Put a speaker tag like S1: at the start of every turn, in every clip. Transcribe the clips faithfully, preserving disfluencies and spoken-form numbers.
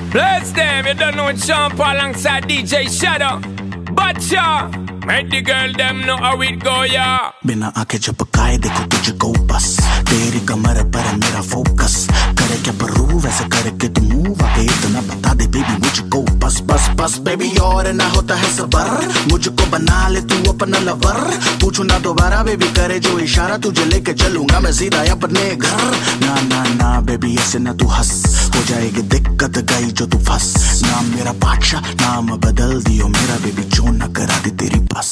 S1: Bless them, you don't know it's Sean Paul alongside D J Shadow. But ya, make the girl them know how it go, yeah.
S2: बिना आंखें झपकाए देखो तुझको बस तेरी कमर पर मेरा फोकस करे क्या परू वैसे करके तू मूव आके इतना बता दे बेबी मुझको बस बस बस बेबी और ना होता है सबर मुझको बना ले तू अपना लवर पूछू ना दोबारा बेबी करे जो इशारा तुझे लेके चलूंगा मैं सीधा अपने घर ना ना ना बेबी ऐसे ना तू हंस हो जाएगी दिक्कत गई जो तू फंस नाम मेरा बादशाह नाम बदल दियो मेरा बेबी जो न करा दी तेरी बस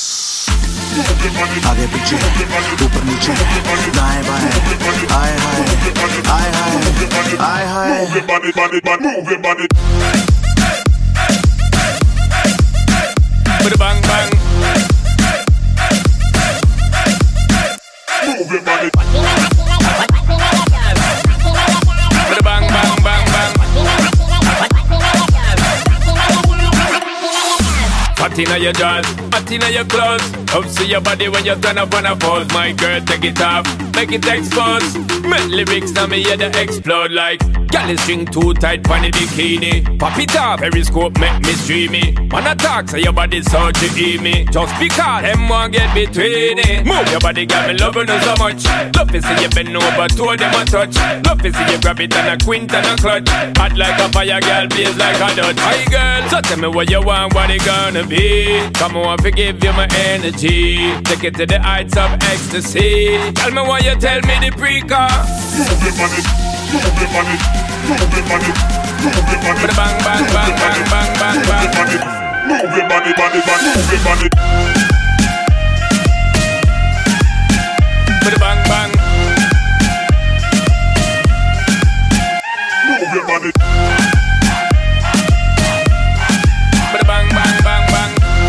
S2: आगे पीछे ऊपर नीचे दाएं बाएं आए हाय आए हाय आए हाय
S1: bang bang move your body bang bang bang bang hot inna your jaws, hot inna your clothes. Up see your body when you turn up on a pose. My girl, take it off, make it expose. Make lyrics now me hear they explode like girl string too tight pon the bikini. Pop it off, periscope make me streamy. Wanna talk so your body so to eat me. Just because them want get between it. Move your body, got me loving you so much. Love to see you bend over, two of them a touch. Love to see you grab it and a quint and a clutch. Hot like a fire, girl, blaze like a dot. Hi girl, so tell me what you want, what it gonna be. Come on, forgive you my energy. Take it to the heights of ecstasy. Tell me what you tell me the pre-car.
S3: Move your body, move your body, move your body, move your body.
S1: Bang bang bang bang bang bang bang.
S3: Move your body, body, body, move your body.
S1: Bang bang.
S3: Move your body.
S1: Bang bang bang bang.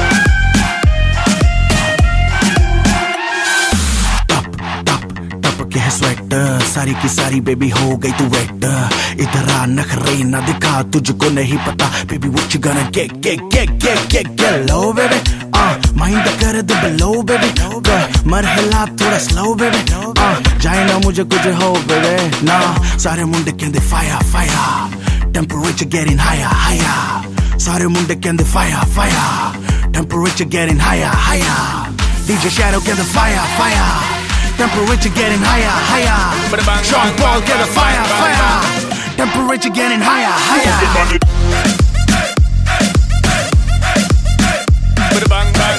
S2: टप के है sweater सारी की सारी baby हो गई तू wait इधर आ नखरे ना दिखा तुझको नहीं पता baby what you gonna get get get get get get low baby आ माइंड कर दे बेलो बेबी मरहला थोड़ा स्लो बेबी आ जाए ना मुझे कुछ हो बेबी ना सारे मुंडे कहंदे fire fire temperature getting higher higher सारे मुंडे कहंदे fire fire temperature getting higher higher D J Shadow get the fire fire temperature getting higher, higher. Sean Paul, get the fire, fire. Temperature getting higher, higher.
S1: Bang bang.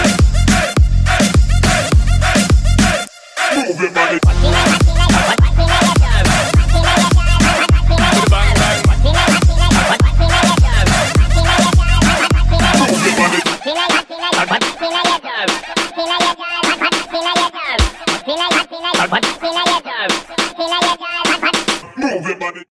S3: Move your body. Move your body.